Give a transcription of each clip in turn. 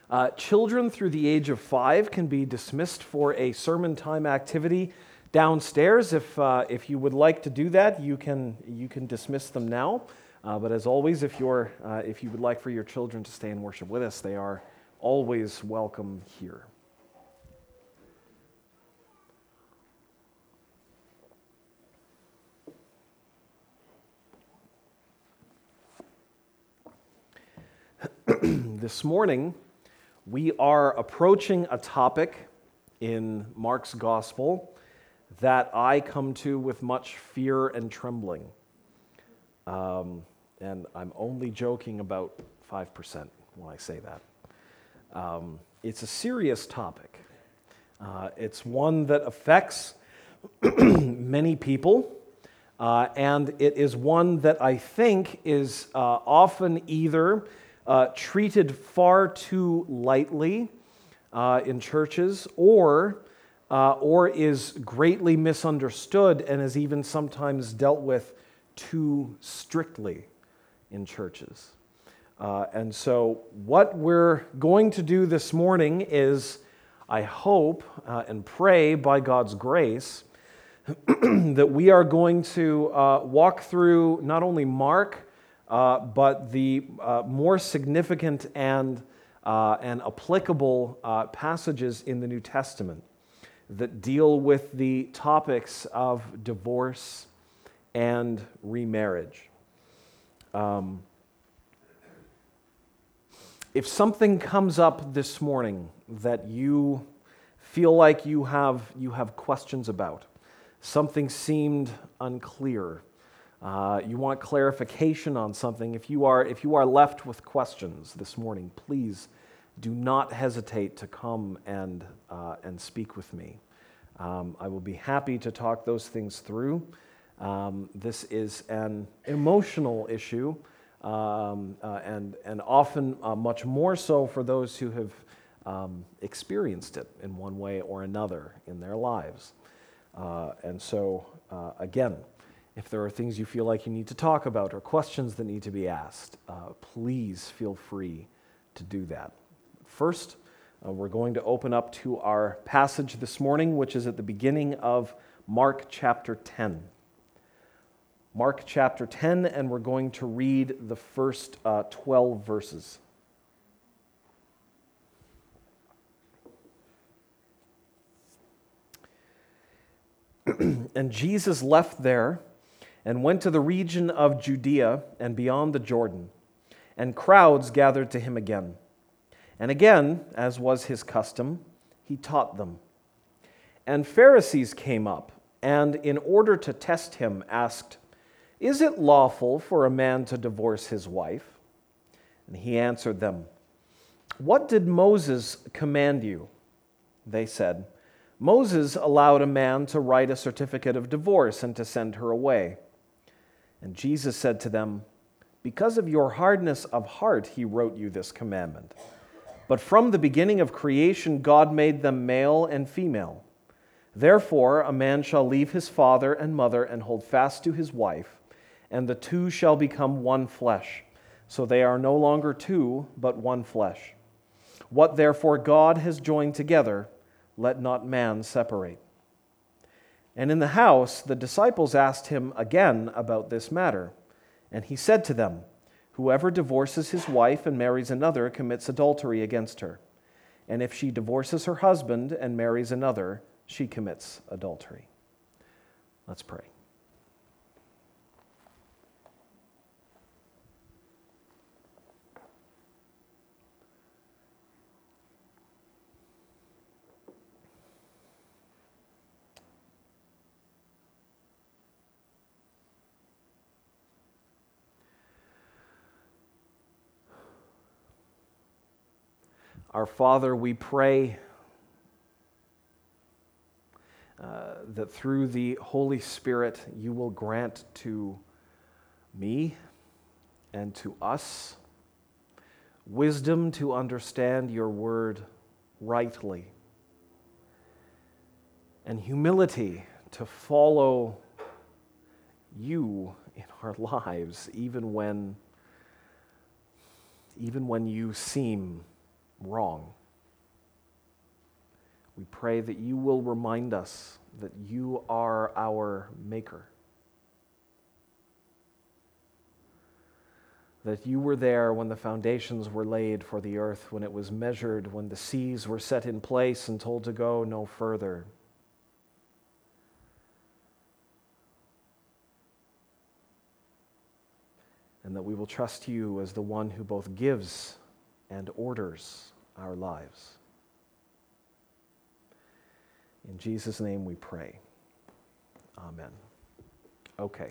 Children through the age of 5 can be dismissed for a sermon time activity downstairs. If you would like to do that, you can dismiss them now. But as always, if you would like for your children to stay and worship with us, they are always welcome here. This morning, we are approaching a topic in Mark's Gospel that I come to with much fear and trembling. And I'm only joking about 5% when I say that. It's a serious topic. It's one that affects many people, and it is one that I think is often either treated far too lightly in churches, or is greatly misunderstood and is even sometimes dealt with too strictly in churches. And so what we're going to do this morning is, I hope and pray by God's grace, that we are going to walk through not only Mark, but the more significant and applicable passages in the New Testament that deal with the topics of divorce and remarriage. If something comes up this morning that you feel like you have questions about, something seemed unclear, you want clarification on something, if you are left with questions this morning, please do not hesitate to come and speak with me. I will be happy to talk those things through. This is an emotional issue, and often much more so for those who have experienced it in one way or another in their lives. And so, again, if there are things you feel like you need to talk about or questions that need to be asked, please feel free to do that. First, we're going to open up to our passage this morning, which is at the beginning of Mark chapter 10. Mark chapter 10, and we're going to read the first 12 verses. And Jesus left there and went to the region of Judea and beyond the Jordan, and crowds gathered to him again. And again, as was his custom, he taught them. And Pharisees came up, and in order to test him, asked, "Is it lawful for a man to divorce his wife?" And he answered them, "What did Moses command you?" They said, "Moses allowed a man to write a certificate of divorce and to send her away." And Jesus said to them, "Because of your hardness of heart, he wrote you this commandment. But from the beginning of creation, God made them male and female. Therefore, a man shall leave his father and mother and hold fast to his wife, and the two shall become one flesh. So they are no longer two, but one flesh. What therefore God has joined together, let not man separate." And in the house, the disciples asked him again about this matter. And he said to them, "Whoever divorces his wife and marries another commits adultery against her. And if she divorces her husband and marries another, she commits adultery." Let's pray. Our Father, we pray that through the Holy Spirit you will grant to me and to us wisdom to understand your word rightly, and humility to follow you in our lives, even when you seem wrong. We pray that you will remind us that you are our maker, that you were there when the foundations were laid for the earth, when it was measured, when the seas were set in place and told to go no further. And that we will trust you as the one who both gives and orders our lives. In Jesus' name we pray. Amen. Okay.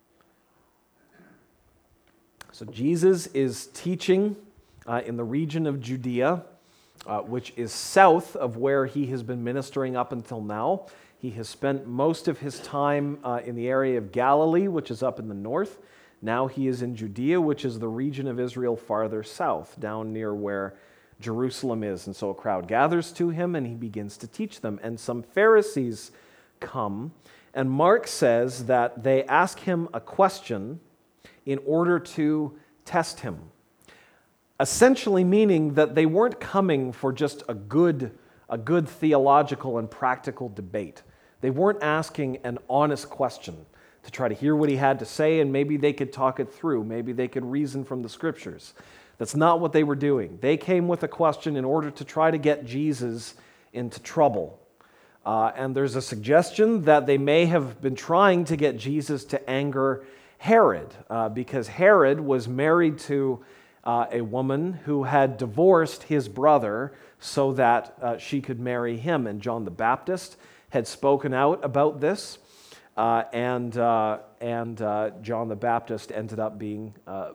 So Jesus is teaching in the region of Judea, which is south of where he has been ministering up until now. He has spent most of his time in the area of Galilee, which is up in the north. Now he is in Judea, which is the region of Israel farther south, down near where Jerusalem is. And so a crowd gathers to him, and he begins to teach them. And some Pharisees come, and Mark says that they ask him a question in order to test him. Essentially meaning that they weren't coming for just a good theological and practical debate. They weren't asking an honest question to try to hear what he had to say, and maybe they could talk it through. Maybe they could reason from the scriptures. That's not what they were doing. They came with a question in order to try to get Jesus into trouble. And there's a suggestion that they may have been trying to get Jesus to anger Herod, because Herod was married to a woman who had divorced his brother so that she could marry him. And John the Baptist had spoken out about this, and John the Baptist ended up being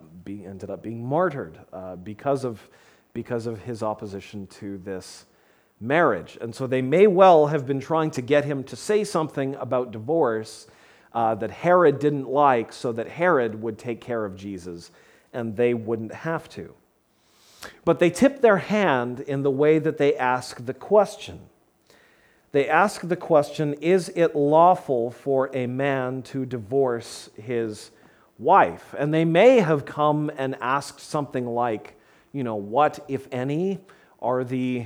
martyred because of his opposition to this marriage. And so they may well have been trying to get him to say something about divorce that Herod didn't like, so that Herod would take care of Jesus and they wouldn't have to. But they tip their hand in the way that they ask the question. They ask the question, is it lawful for a man to divorce his wife? And they may have come and asked something like, what, if any, are the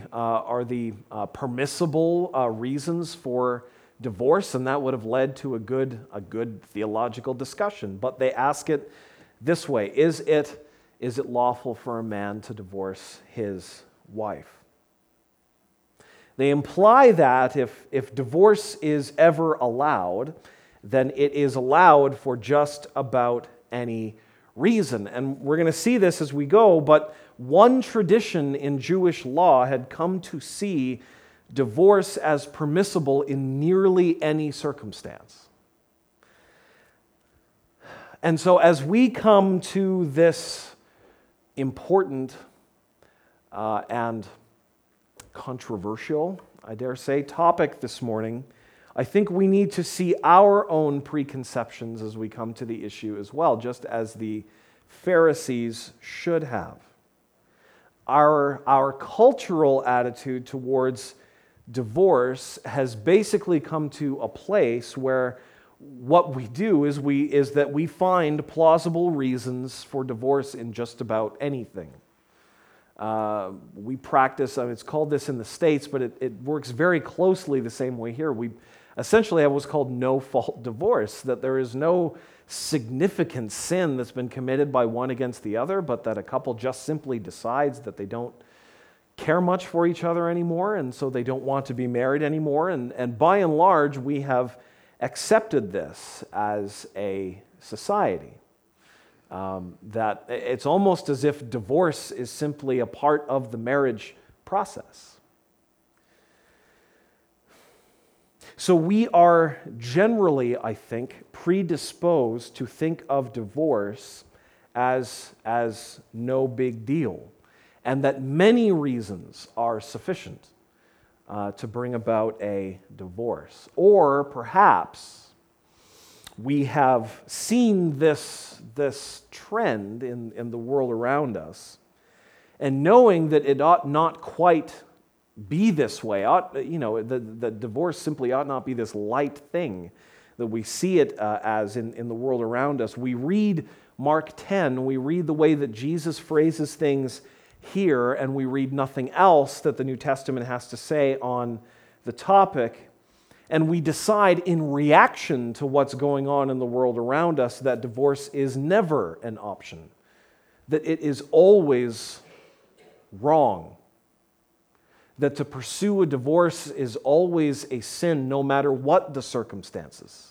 permissible reasons for divorce? And that would have led to a good theological discussion. But they ask it this way: is it lawful for a man to divorce his wife? They imply that if divorce is ever allowed, then it is allowed for just about any reason. And we're going to see this as we go, but one tradition in Jewish law had come to see divorce as permissible in nearly any circumstance. And so as we come to this important and controversial, I dare say, topic this morning, I think we need to see our own preconceptions as we come to the issue as well, just as the Pharisees should have. Our cultural attitude towards divorce has basically come to a place where what we do is that we find plausible reasons for divorce in just about anything. We practice, it's called this in the States, but it works very closely the same way here. We essentially have what's called no-fault divorce, that there is no significant sin that's been committed by one against the other, but that a couple just simply decides that they don't care much for each other anymore, and so they don't want to be married anymore. And by and large, we have accepted this as a society. That it's almost as if divorce is simply a part of the marriage process. So we are generally, I think, predisposed to think of divorce as no big deal, and that many reasons are sufficient to bring about a divorce. Or perhaps we have seen this trend in the world around us, and knowing that it ought not quite be this way, the divorce simply ought not be this light thing that we see it as in the world around us. We read Mark 10, we read the way that Jesus phrases things here and we read nothing else that the New Testament has to say on the topic, and we decide in reaction to what's going on in the world around us that divorce is never an option, that it is always wrong, that to pursue a divorce is always a sin no matter what the circumstances.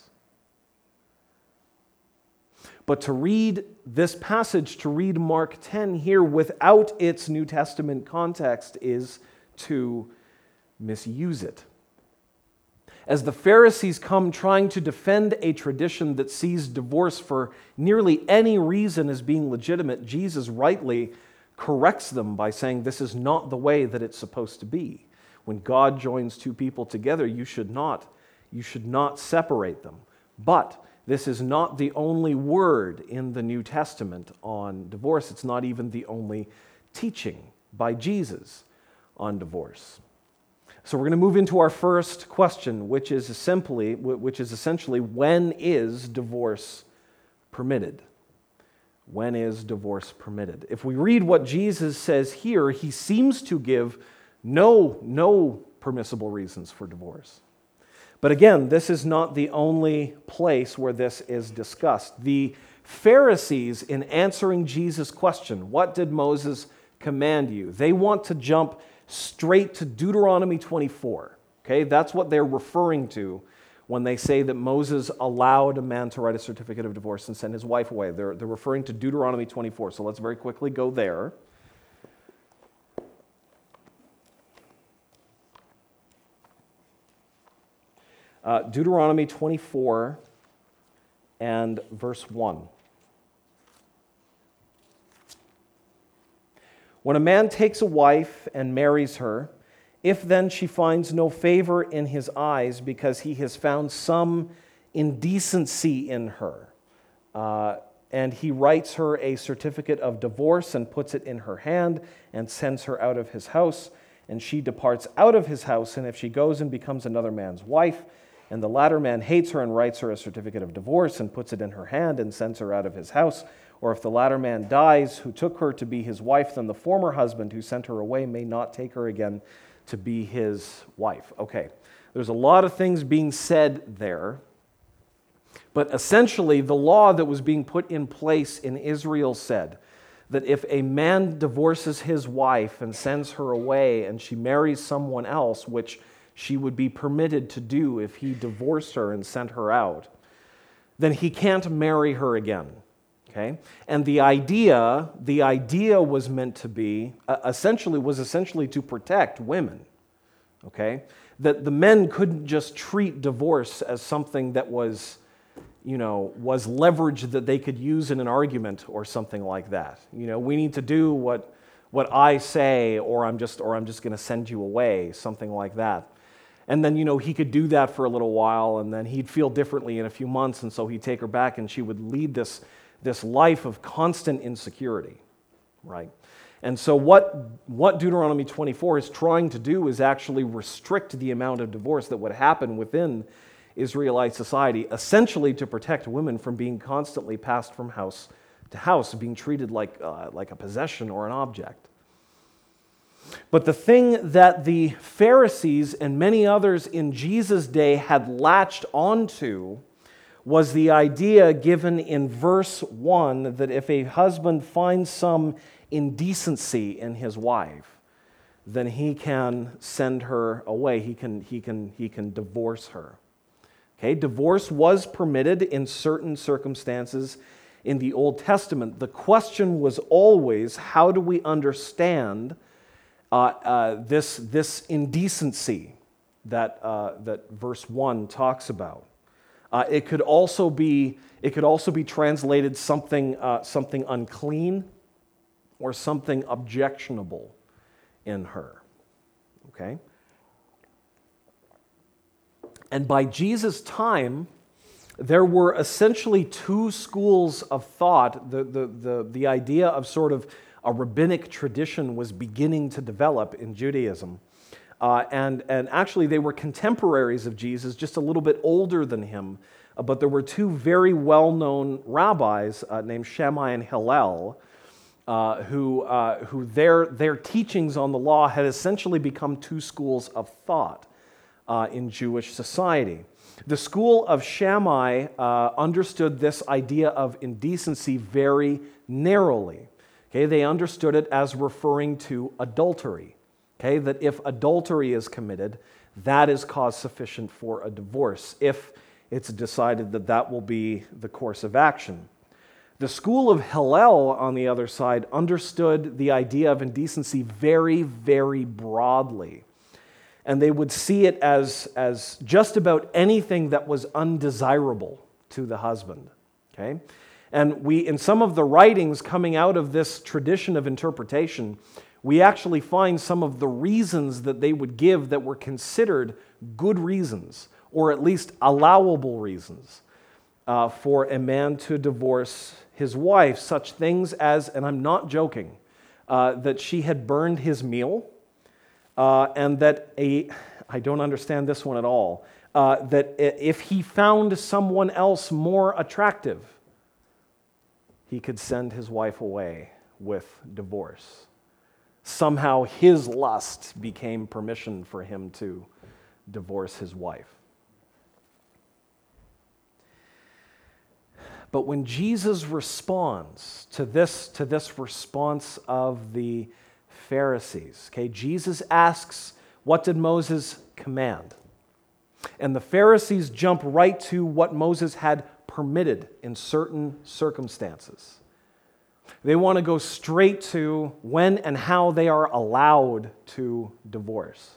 But to read this passage, to read Mark 10 here without its New Testament context is to misuse it. As the Pharisees come trying to defend a tradition that sees divorce for nearly any reason as being legitimate, Jesus rightly corrects them by saying this is not the way that it's supposed to be. When God joins two people together, you should not separate them. But this is not the only word in the New Testament on divorce. It's not even the only teaching by Jesus on divorce. So we're going to move into our first question, which is essentially, when is divorce permitted? When is divorce permitted? If we read what Jesus says here, he seems to give no permissible reasons for divorce. But again, this is not the only place where this is discussed. The Pharisees, in answering Jesus' question, what did Moses command you? They want to jump straight to Deuteronomy 24. Okay, that's what they're referring to when they say that Moses allowed a man to write a certificate of divorce and send his wife away. They're referring to Deuteronomy 24. So let's very quickly go there. Deuteronomy 24 and verse 1. When a man takes a wife and marries her, if then she finds no favor in his eyes because he has found some indecency in her, and he writes her a certificate of divorce and puts it in her hand and sends her out of his house, and she departs out of his house, and if she goes and becomes another man's wife, and the latter man hates her and writes her a certificate of divorce and puts it in her hand and sends her out of his house, or if the latter man dies who took her to be his wife, then the former husband who sent her away may not take her again to be his wife. Okay, there's a lot of things being said there, but essentially the law that was being put in place in Israel said that if a man divorces his wife and sends her away and she marries someone else, which she would be permitted to do if he divorced her and sent her out, then he can't marry her again. Okay? And the idea was meant to be, essentially to protect women. Okay? That the men couldn't just treat divorce as something that was leverage that they could use in an argument or something like that. We need to do what I say, or I'm just going to send you away, something like that. And then, he could do that for a little while, and then he'd feel differently in a few months, and so he'd take her back, and she would lead this life of constant insecurity, right? And so what Deuteronomy 24 is trying to do is actually restrict the amount of divorce that would happen within Israelite society, essentially to protect women from being constantly passed from house to house, being treated like a possession or an object. But the thing that the Pharisees and many others in Jesus' day had latched onto was the idea given in verse 1 that if a husband finds some indecency in his wife, then he can send her away. He can divorce her. Okay, divorce was permitted in certain circumstances in the Old Testament. The question was always, how do we understand this indecency that verse 1 talks about? It could also be translated something unclean or something objectionable in her. Okay? And by Jesus' time, there were essentially two schools of thought. The idea of sort of a rabbinic tradition was beginning to develop in Judaism. And actually, they were contemporaries of Jesus, just a little bit older than him. But there were two very well-known rabbis named Shammai and Hillel who their teachings on the law had essentially become two schools of thought in Jewish society. The school of Shammai understood this idea of indecency very narrowly. Okay, they understood it as referring to adultery. Okay, that if adultery is committed, that is cause sufficient for a divorce, if it's decided that that will be the course of action. The school of Hillel, on the other side, understood the idea of indecency very, very broadly. And they would see it as just about anything that was undesirable to the husband. Okay? And in some of the writings coming out of this tradition of interpretation, we actually find some of the reasons that they would give that were considered good reasons, or at least allowable reasons, for a man to divorce his wife. Such things as, and I'm not joking, that she had burned his meal, and that I don't understand this one at all, that if he found someone else more attractive, he could send his wife away with divorce. Somehow his lust became permission for him to divorce his wife. But when Jesus responds to this response of the Pharisees, okay, Jesus asks, what did Moses command? And the Pharisees jump right to what Moses had permitted in certain circumstances. They want to go straight to when and how they are allowed to divorce.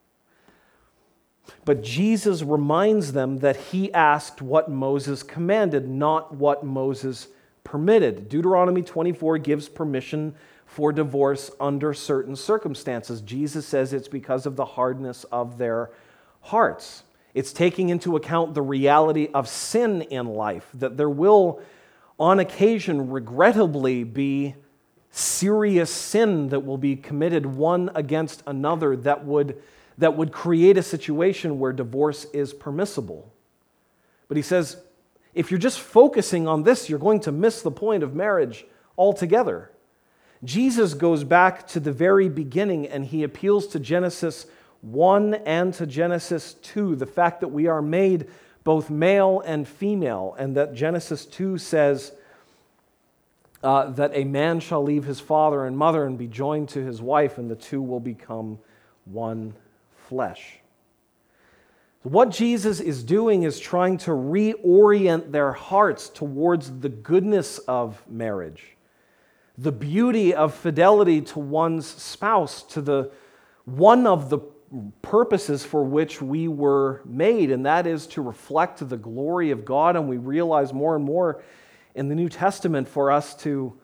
But Jesus reminds them that he asked what Moses commanded, not what Moses permitted. Deuteronomy 24 gives permission for divorce under certain circumstances. Jesus says it's because of the hardness of their hearts. It's taking into account the reality of sin in life, that there will, on occasion, regrettably be serious sin that will be committed one against another that would create a situation where divorce is permissible. But he says, if you're just focusing on this, you're going to miss the point of marriage altogether. Jesus goes back to the very beginning and he appeals to Genesis 1 and to Genesis 2, the fact that we are made both male and female, and that Genesis 2 says that a man shall leave his father and mother and be joined to his wife, and the two will become one flesh. What Jesus is doing is trying to reorient their hearts towards the goodness of marriage, the beauty of fidelity to one's spouse, to the one of the purposes for which we were made, and that is to reflect the glory of God. And we realize more and more in the New Testament for us to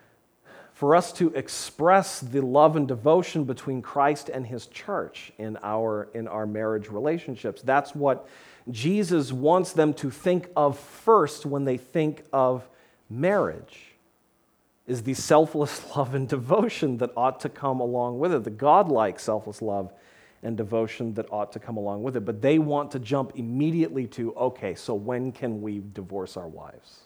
express the love and devotion between Christ and his church in our marriage relationships. That's what Jesus wants them to think of first when they think of marriage, is the selfless love and devotion that ought to come along with it, the godlike selfless love and devotion that ought to come along with it. But they want to jump immediately to, okay, so when can we divorce our wives?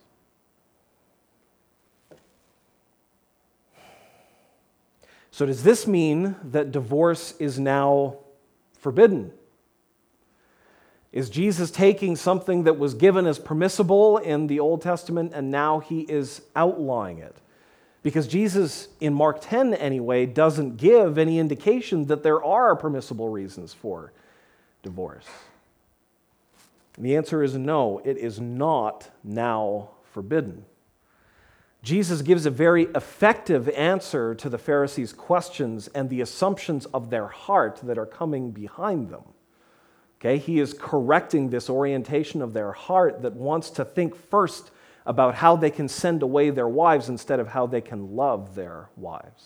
So does this mean that divorce is now forbidden? Is Jesus taking something that was given as permissible in the Old Testament and now he is outlawing it? Because Jesus, in Mark 10 anyway, doesn't give any indication that there are permissible reasons for divorce. And the answer is no, it is not now forbidden. Jesus gives a very effective answer to the Pharisees' questions and the assumptions of their heart that are coming behind them. Okay, he is correcting this orientation of their heart that wants to think first about how they can send away their wives instead of how they can love their wives.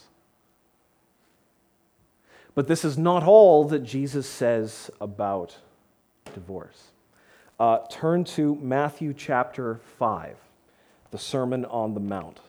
But this is not all that Jesus says about divorce. Turn to Matthew chapter 5, the Sermon on the Mount.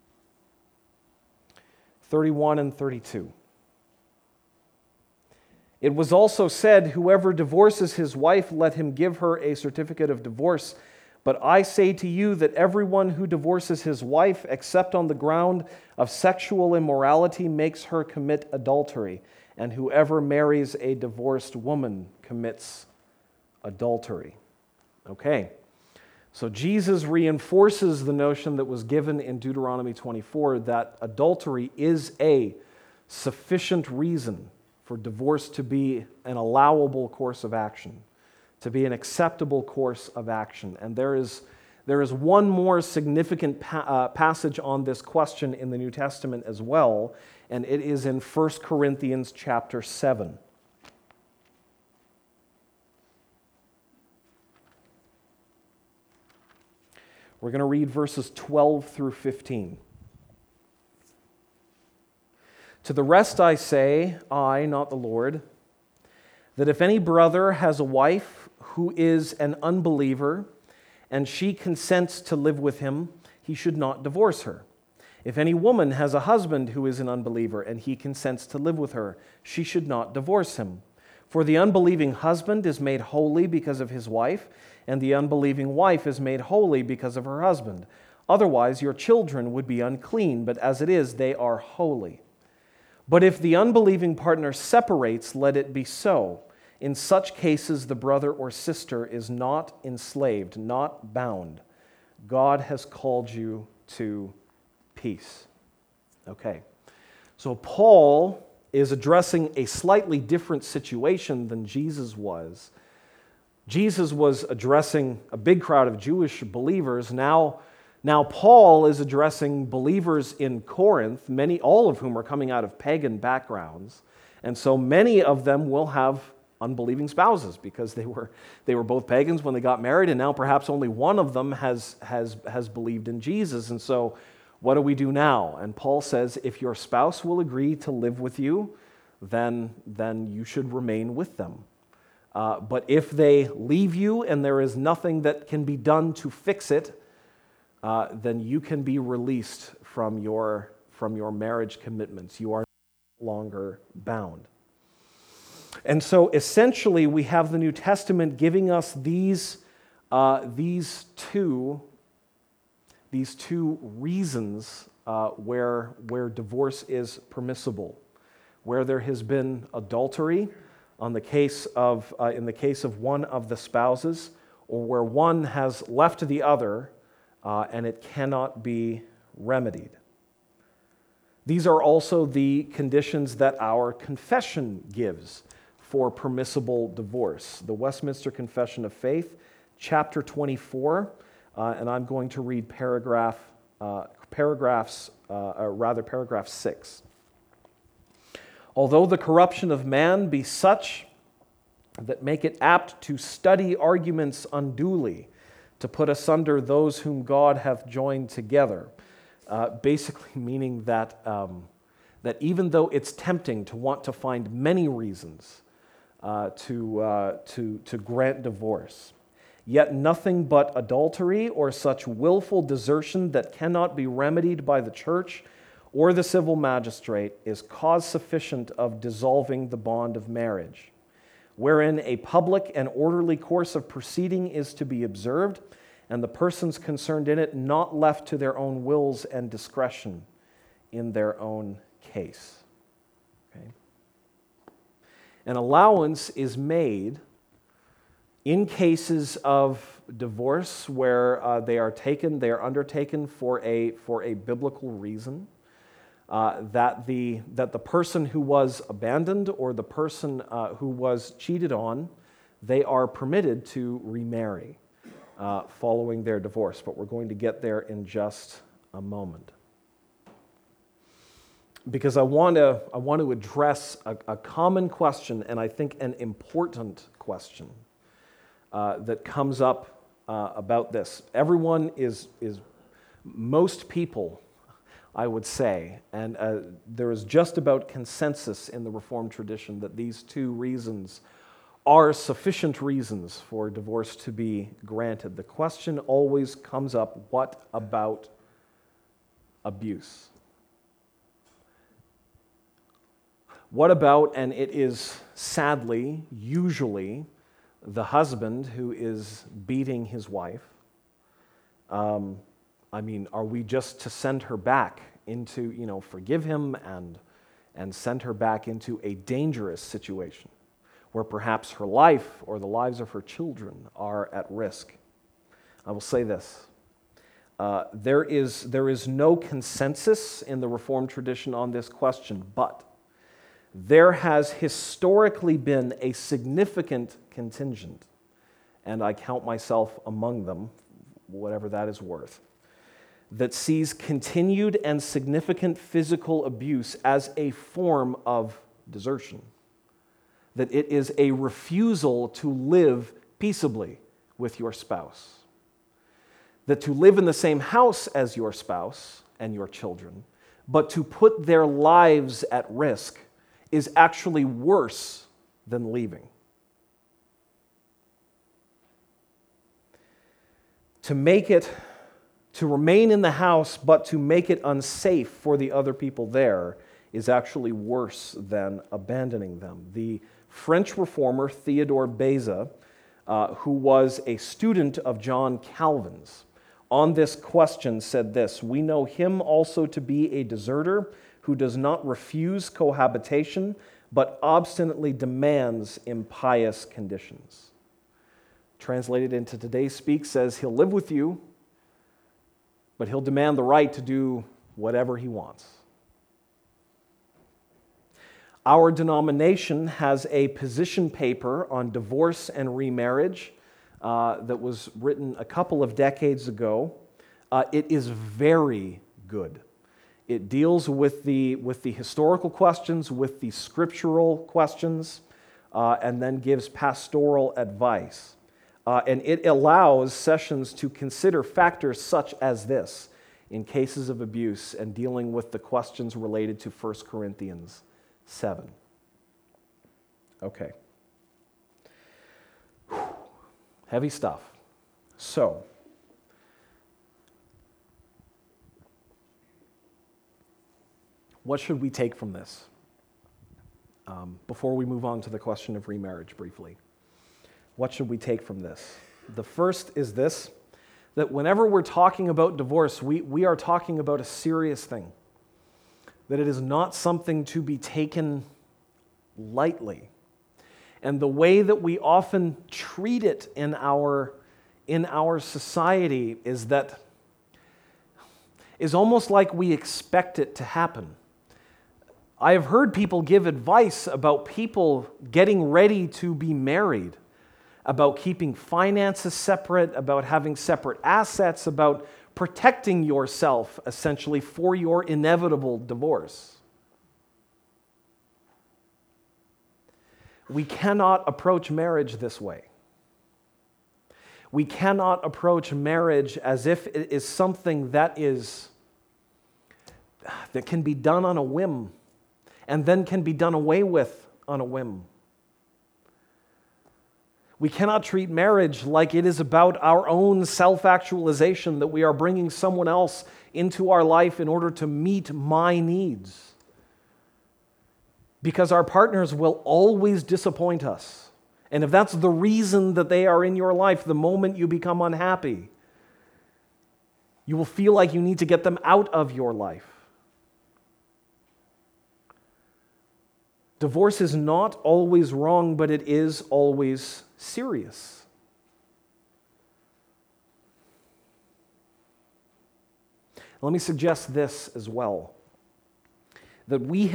(31 and 32). It was also said, whoever divorces his wife, let him give her a certificate of divorce. But I say to you that everyone who divorces his wife, except on the ground of sexual immorality, makes her commit adultery. And whoever marries a divorced woman commits adultery. Okay, so Jesus reinforces the notion that was given in Deuteronomy 24 that adultery is a sufficient reason for divorce to be an allowable course of action, to be an acceptable course of action. And there is one more significant passage on this question in the New Testament as well, and it is in 1 Corinthians chapter 7. We're going to read verses 12 through 15. To the rest I say, I, not the Lord, that if any brother has a wife who is an unbeliever, and she consents to live with him, he should not divorce her. If any woman has a husband who is an unbeliever, and he consents to live with her, she should not divorce him. For the unbelieving husband is made holy because of his wife, and the unbelieving wife is made holy because of her husband. Otherwise, your children would be unclean, but as it is, they are holy. But if the unbelieving partner separates, let it be so. In such cases, the brother or sister is not enslaved, not bound. God has called you to peace. Okay, so Paul is addressing a slightly different situation than Jesus was. Jesus was addressing a big crowd of Jewish believers. Now Paul is addressing believers in Corinth, all of whom are coming out of pagan backgrounds. And so many of them will have unbelieving spouses because they were both pagans when they got married, and now perhaps only one of them has believed in Jesus. And so what do we do now? And Paul says, if your spouse will agree to live with you, then you should remain with them. But if they leave you and there is nothing that can be done to fix it, then you can be released from your marriage commitments. You are no longer bound. And so essentially we have the New Testament giving us these two reasons where divorce is permissible, where there has been adultery in the case of one of the spouses, or where one has left the other and it cannot be remedied. These are also the conditions that our confession gives for permissible divorce. The Westminster Confession of Faith, chapter 24, and I'm going to read paragraph 6. Although the corruption of man be such that make it apt to study arguments unduly, to put asunder those whom God hath joined together. Basically meaning that even though it's tempting to want to find many reasons to grant divorce, yet nothing but adultery or such willful desertion that cannot be remedied by the church or the civil magistrate is cause sufficient of dissolving the bond of marriage, wherein a public and orderly course of proceeding is to be observed, and the persons concerned in it not left to their own wills and discretion in their own case. Okay? An allowance is made in cases of divorce where they are undertaken for a biblical reason, that the person who was abandoned or the person who was cheated on, they are permitted to remarry following their divorce. But we're going to get there in just a moment, because I want to address a common question, and I think an important question that comes up about this. Most people, I would say, and there is just about consensus in the Reformed tradition that these two reasons are sufficient reasons for divorce to be granted. The question always comes up, what about abuse? What about, and it is sadly, usually, the husband who is beating his wife? Are we just to send her back into, forgive him and send her back into a dangerous situation where perhaps her life or the lives of her children are at risk? I will say this. There is no consensus in the Reformed tradition on this question, but there has historically been a significant contingent, and I count myself among them, whatever that is worth, that sees continued and significant physical abuse as a form of desertion, that it is a refusal to live peaceably with your spouse, that to live in the same house as your spouse and your children, but to put their lives at risk is actually worse than leaving. To remain in the house, but to make it unsafe for the other people there is actually worse than abandoning them. The French reformer Theodore Beza, who was a student of John Calvin's, on this question said this: "We know him also to be a deserter who does not refuse cohabitation, but obstinately demands impious conditions." Translated into today's speak says he'll live with you, but he'll demand the right to do whatever he wants. Our denomination has a position paper on divorce and remarriage that was written a couple of decades ago. It is very good. It deals with the historical questions, with the scriptural questions, and then gives pastoral advice. And it allows sessions to consider factors such as this in cases of abuse and dealing with the questions related to 1 Corinthians 7. Okay. Heavy stuff. So, what should we take from this? Before we move on to the question of remarriage briefly, what should we take from this? The first is this, that whenever we're talking about divorce, we are talking about a serious thing, that it is not something to be taken lightly. And the way that we often treat it in our society is almost like we expect it to happen. I have heard people give advice about people getting ready to be married, about keeping finances separate, about having separate assets, about protecting yourself, essentially, for your inevitable divorce. We cannot approach marriage this way. We cannot approach marriage as if it is something that can be done on a whim and then can be done away with on a whim. We cannot treat marriage like it is about our own self-actualization, that we are bringing someone else into our life in order to meet my needs. Because our partners will always disappoint us. And if that's the reason that they are in your life, the moment you become unhappy, you will feel like you need to get them out of your life. Divorce is not always wrong, but it is always serious. Let me suggest this as well, that we've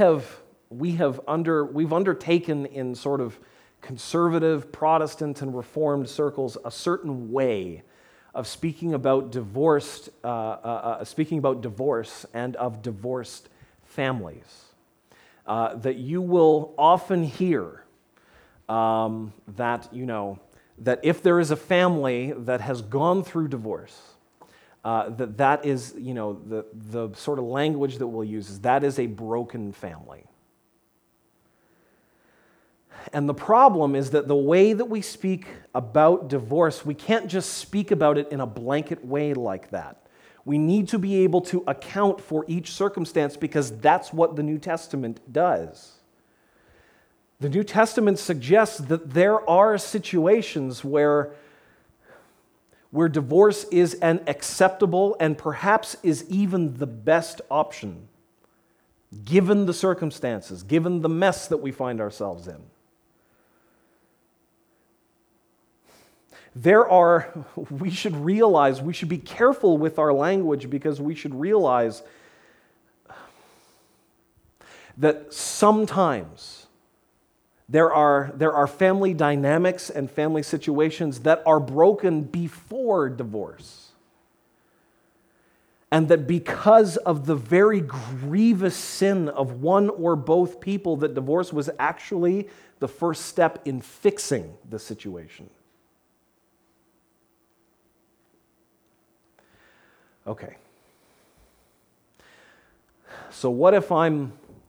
undertaken in sort of conservative, Protestant, and Reformed circles a certain way of speaking about divorce and of divorced families. That you will often hear that if there is a family that has gone through divorce, that is, the sort of language that we'll use is that is a broken family. And the problem is that the way that we speak about divorce, we can't just speak about it in a blanket way like that. We need to be able to account for each circumstance because that's what the New Testament does. The New Testament suggests that there are situations where divorce is an acceptable and perhaps is even the best option, given the circumstances, given the mess that we find ourselves in. We should realize, we should be careful with our language, because we should realize that sometimes there are family dynamics and family situations that are broken before divorce. And that because of the very grievous sin of one or both people, that divorce was actually the first step in fixing the situation. Okay. So what if one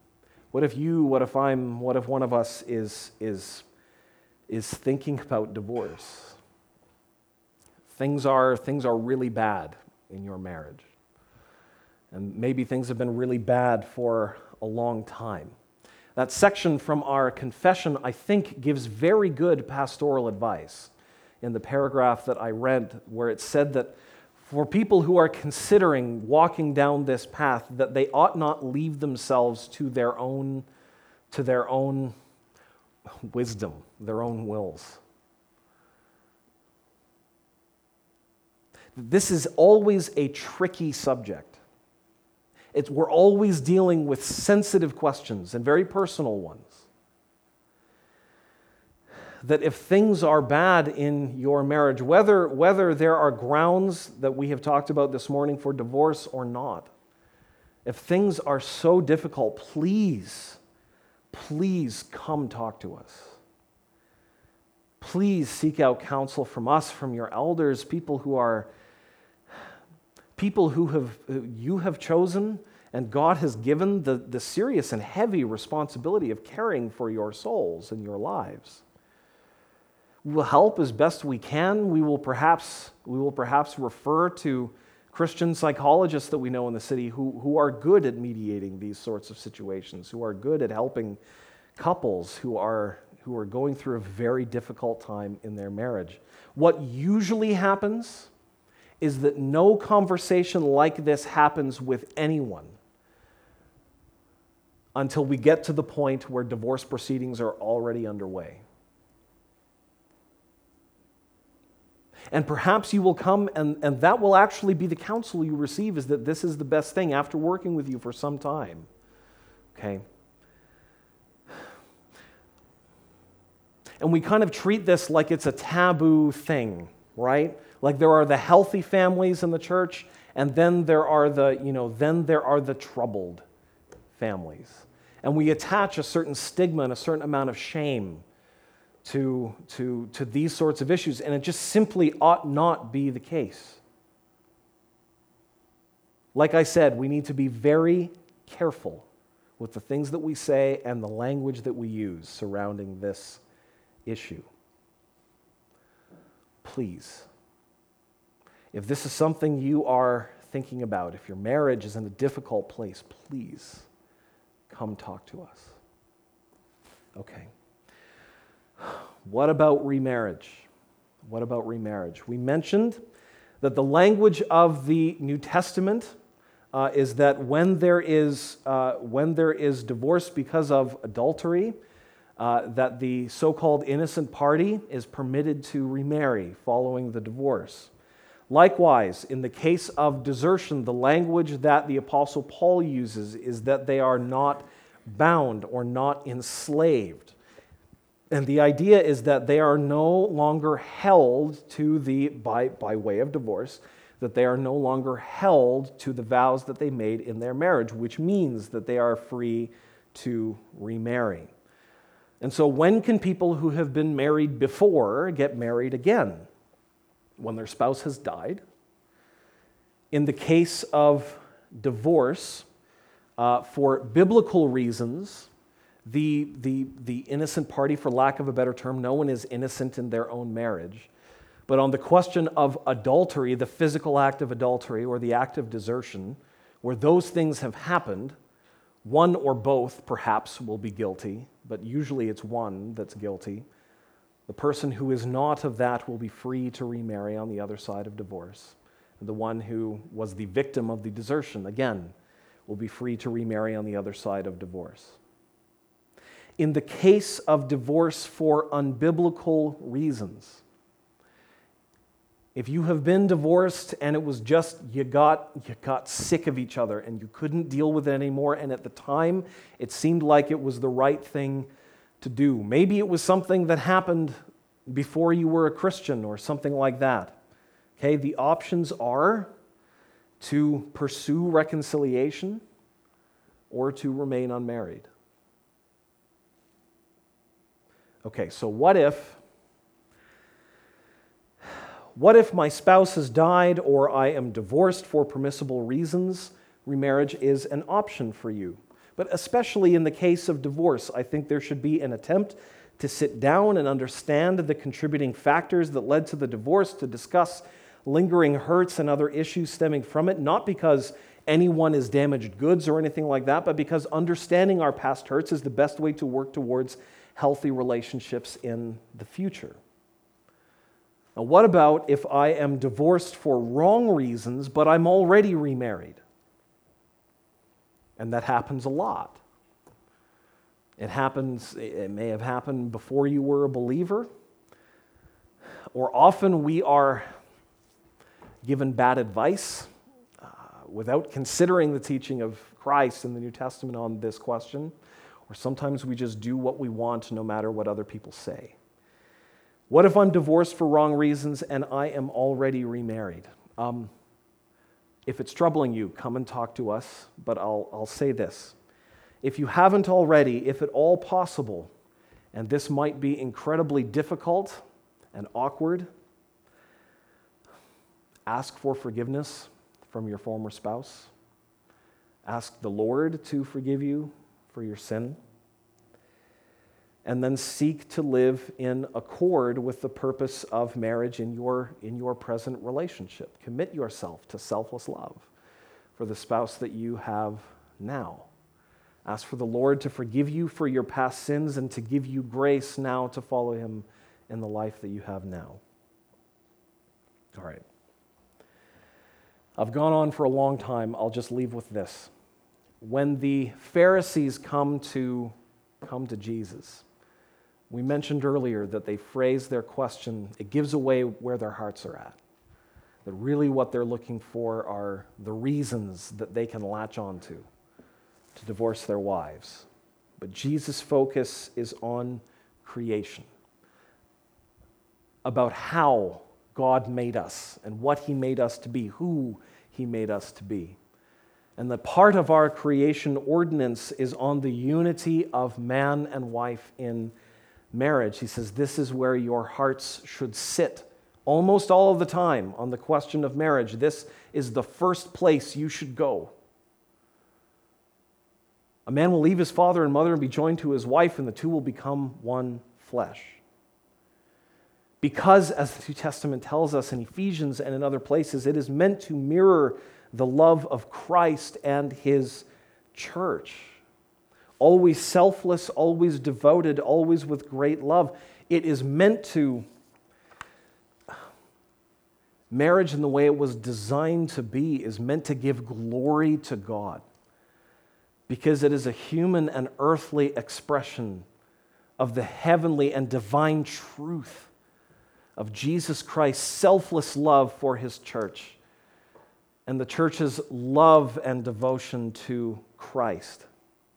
of us is thinking about divorce? Things are really bad in your marriage. And maybe things have been really bad for a long time. That section from our confession, I think, gives very good pastoral advice in the paragraph that I read, where it said that for people who are considering walking down this path, that they ought not leave themselves to their own wisdom, their own wills. This is always a tricky subject. We're always dealing with sensitive questions and very personal ones. That if things are bad in your marriage, whether there are grounds that we have talked about this morning for divorce or not, if things are so difficult, please come talk to us. Please seek out counsel from us, from your elders, people who you have chosen, and God has given the serious and heavy responsibility of caring for your souls and your lives. We will help as best we can. We will perhaps refer to Christian psychologists that we know in the city who are good at mediating these sorts of situations, who are good at helping couples who are going through a very difficult time in their marriage. What usually happens is that no conversation like this happens with anyone until we get to the point where divorce proceedings are already underway. And perhaps you will come, and that will actually be the counsel you receive, is that this is the best thing after working with you for some time. Okay? And we kind of treat this like it's a taboo thing, right? Like there are the healthy families in the church, and then there are the troubled families. And we attach a certain stigma and a certain amount of shame to these sorts of issues, and it just simply ought not be the case. Like I said, we need to be very careful with the things that we say and the language that we use surrounding this issue. Please, if this is something you are thinking about, if your marriage is in a difficult place, please come talk to us. Okay. What about remarriage? What about remarriage? We mentioned that the language of the New Testament is that when there is divorce because of adultery, that the so-called innocent party is permitted to remarry following the divorce. Likewise, in the case of desertion, the language that the Apostle Paul uses is that they are not bound or not enslaved. And the idea is that they are no longer held to by way of divorce, that they are no longer held to the vows that they made in their marriage, which means that they are free to remarry. And so when can people who have been married before get married again? When their spouse has died. In the case of divorce, for biblical reasons, the innocent party, for lack of a better term, no one is innocent in their own marriage. But on the question of adultery, the physical act of adultery or the act of desertion, where those things have happened, One or both, perhaps, will be guilty, but usually it's one that's guilty. The person who is not of that will be free to remarry on the other side of divorce. And the one who was the victim of the desertion, again, will be free to remarry on the other side of divorce. In the case of divorce for unbiblical reasons, if you have been divorced and it was just you got sick of each other and you couldn't deal with it anymore, and at the time it seemed like it was the right thing to do. Maybe it was something that happened before you were a Christian or something like that. Okay, the options are to pursue reconciliation or to remain unmarried. Okay, so what if my spouse has died or I am divorced for permissible reasons? Remarriage is an option for you. But especially in the case of divorce, I think there should be an attempt to sit down and understand the contributing factors that led to the divorce, to discuss lingering hurts and other issues stemming from it, not because anyone is damaged goods or anything like that, but because understanding our past hurts is the best way to work towards healthy relationships in the future. Now, what about if I am divorced for wrong reasons, but I'm already remarried? And that happens a lot. It may have happened before you were a believer, or often we are given bad advice without considering the teaching of Christ in the New Testament on this question, or sometimes we just do what we want no matter what other people say. What if I'm divorced for wrong reasons and I am already remarried? If it's troubling you, come and talk to us, but I'll say this. If you haven't already, if at all possible, and this might be incredibly difficult and awkward, ask for forgiveness from your former spouse. Ask the Lord to forgive you for your sin. And then seek to live in accord with the purpose of marriage in your present relationship. Commit yourself to selfless love for the spouse that you have now. Ask for the Lord to forgive you for your past sins and to give you grace now to follow Him in the life that you have now. All right. I've gone on for a long time. I'll just leave with this. When the Pharisees come to Jesus, we mentioned earlier that they phrase their question, it gives away where their hearts are at. That really what they're looking for are the reasons that they can latch onto to divorce their wives. But Jesus' focus is on creation, about how God made us and what He made us to be, who He made us to be. And the part of our creation ordinance is on the unity of man and wife in marriage. He says this is where your hearts should sit almost all of the time on the question of marriage. This is the first place you should go. A man will leave his father and mother and be joined to his wife, and the two will become one flesh. Because, as the New Testament tells us in Ephesians and in other places, it is meant to mirror the love of Christ and His church. Always selfless, always devoted, always with great love. It is meant to, marriage in the way it was designed to be is meant to give glory to God. Because it is a human and earthly expression of the heavenly and divine truth of Jesus Christ's selfless love for His church and the church's love and devotion to Christ.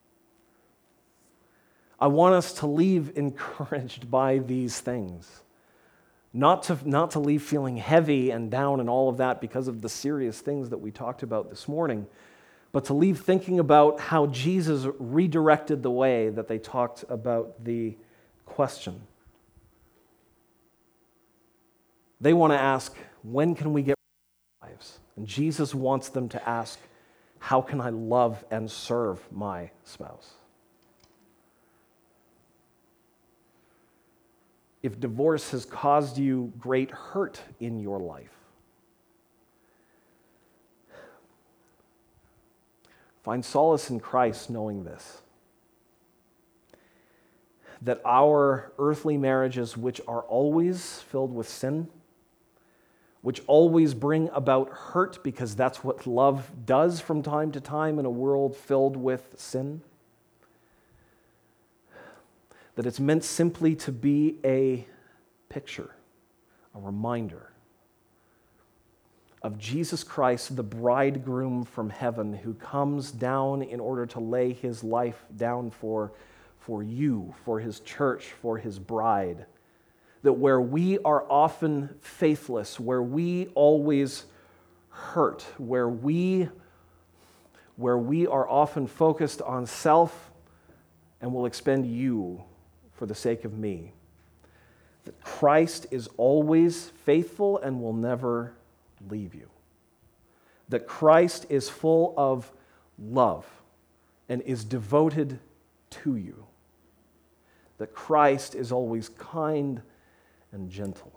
I want us to leave encouraged by these things. Not to leave feeling heavy and down and all of that because of the serious things that we talked about this morning, but to leave thinking about how Jesus redirected the way that they talked about the question. They want to ask, when can we get lives? And Jesus wants them to ask, how can I love and serve my spouse? If divorce has caused you great hurt in your life, Find solace in Christ knowing this, that our earthly marriages, which are always filled with sin, which always bring about hurt because that's what love does from time to time in a world filled with sin, that it's meant simply to be a picture, a reminder of Jesus Christ, the bridegroom from heaven, who comes down in order to lay his life down for you, for his church, for his bride. That where we are often faithless, where we always hurt, where we are often focused on self and will expend you for the sake of me, that Christ is always faithful and will never leave you. That Christ is full of love and is devoted to you. That Christ is always kind and gentle.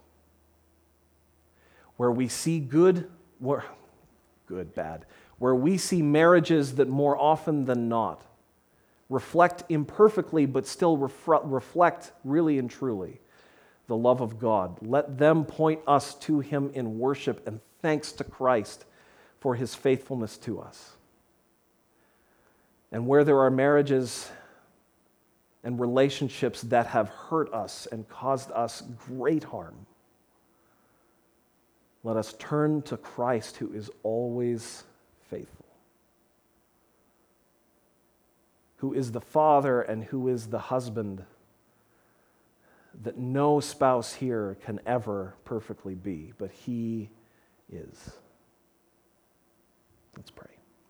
Where we see bad, where we see marriages that more often than not reflect imperfectly but still reflect really and truly the love of God. Let them point us to him in worship and thanks to Christ for his faithfulness to us. And where there are marriages and relationships that have hurt us and caused us great harm, let us turn to Christ, who is always faithful, who is the Father and who is the husband that no spouse here can ever perfectly be, but he is. Let's pray.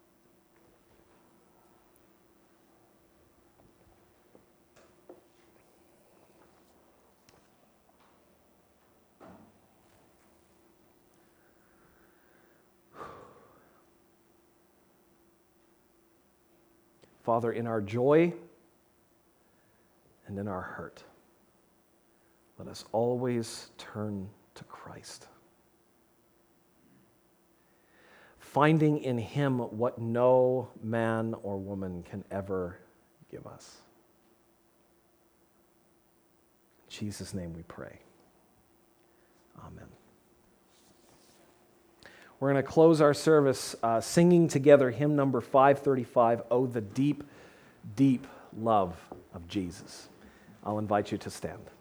Father, in our joy and in our hurt, let us always turn to Christ, finding in him what no man or woman can ever give us. In Jesus' name we pray. Amen. We're going to close our service singing together hymn number 535, "Oh, the Deep, Deep Love of Jesus." I'll invite you to stand.